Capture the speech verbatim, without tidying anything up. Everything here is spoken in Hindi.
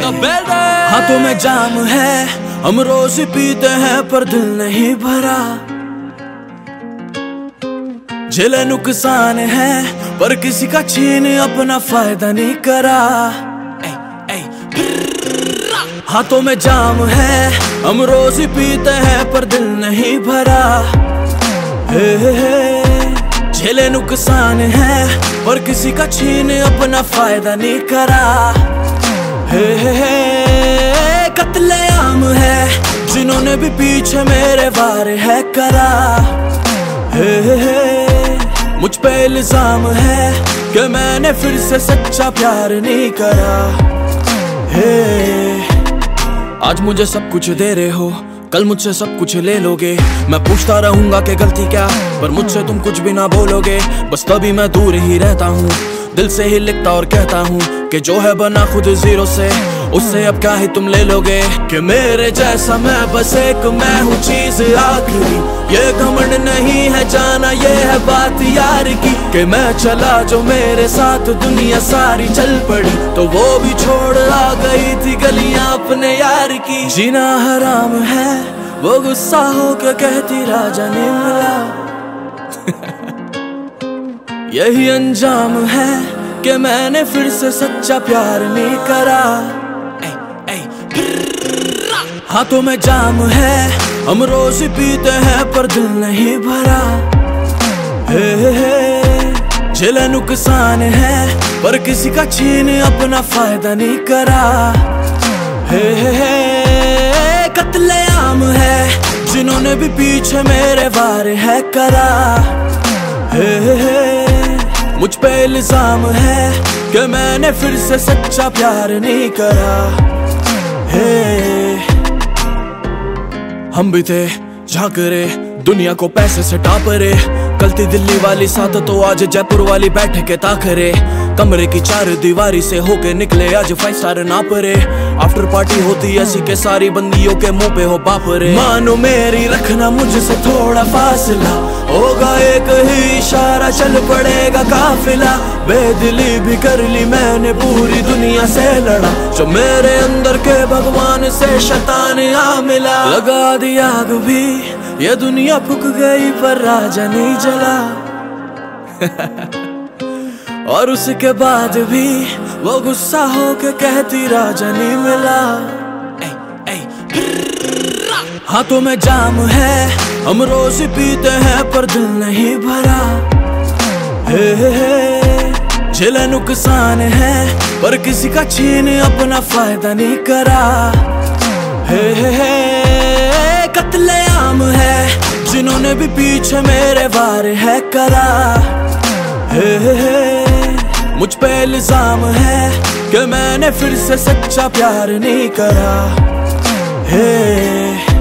हाथों में जाम है, हम रोज पीते हैं पर दिल नहीं भरा। झेले नुकसान है पर किसी का छीन अपना फायदा नहीं करा। हाथों में जाम है, हम रोज पीते हैं पर दिल नहीं भरा। हे हे हे झेले नुकसान है पर किसी का छीन अपना फायदा नहीं करा। हे हे हे कत्लेआम है जिन्होंने भी पीछे मेरे वार है करा। हे हे हे मुझ पे इल्जाम है कि मैंने फिर से सच्चा प्यार नहीं करा। हे आज मुझे सब कुछ दे रहे हो, कल मुझसे सब कुछ ले लोगे। मैं पूछता रहूंगा कि गलती क्या, पर मुझसे तुम कुछ भी ना बोलोगे। बस तभी मैं दूर ही रहता हूँ, दिल से ही लिखता और कहता हूँ कि जो है बना खुद जीरो से, उससे अब क्या ही तुम ले लोगे। कि मेरे जैसा मैं बस एक मैं हूँ चीज आखिरी। ये घमंड नहीं है जाना, ये है बात यार की। कि मैं चला जो मेरे साथ दुनिया सारी चल पड़ी, तो वो भी छोड़ आ गई थी गलियां अपने यार की। जीना हराम है वो गुस्सा हो के कहती राजा ने मिला। यही अंजाम है कि मैंने फिर से सच्चा प्यार नहीं करा। हाथों में जाम है, हम रोज पीते हैं पर दिल नहीं भरा। हे हे हे झेले नुकसान है पर किसी का छीन अपना फायदा नहीं करा। हे हे हे कत्लेआम है जिन्होंने भी पीछे मेरे वार है करा। हे हे हे मुझ पे इल्जाम है कि मैंने फिर से सच्चा प्यार नहीं करा। हे हम भी थे झांकरे दुनिया को पैसे से टापरे। कल थी दिल्ली वाली साथ तो आज जयपुर वाली बैठे के ताकरे। कमरे की चार दीवारी से होके निकले आज फाइव स्टार ना परे। आफ्टर पार्टी होती ऐसी के सारी बंदियों के मुंह पे हो बापरे। मानो मेरी रखना मुझसे थोड़ा फासला, होगा एक ही इशारा चल पड़ेगा काफिला। बेदिली भी कर ली मैंने पूरी दुनिया से लड़ा, जो मेरे अंदर के भगवान से शैतान आ मिला। लगा दी आग भी ये दुनिया फूक गई पर राजा नहीं जला। और उसके बाद भी वो गुस्सा हो के कहती राजा नहीं मिला। हाथों में जाम है, हम रोज पीते हैं पर दिल नहीं भरा। हे हे हे झेले नुकसान है पर किसी का छीन अपना फायदा नहीं करा। हे हे हे कत्लेआम है जिन्होंने भी पीछे मेरे वार है करा। हे हे हे मुझ पे इल्जाम है कि मैंने फिर से सच्चा प्यार नहीं करा। हे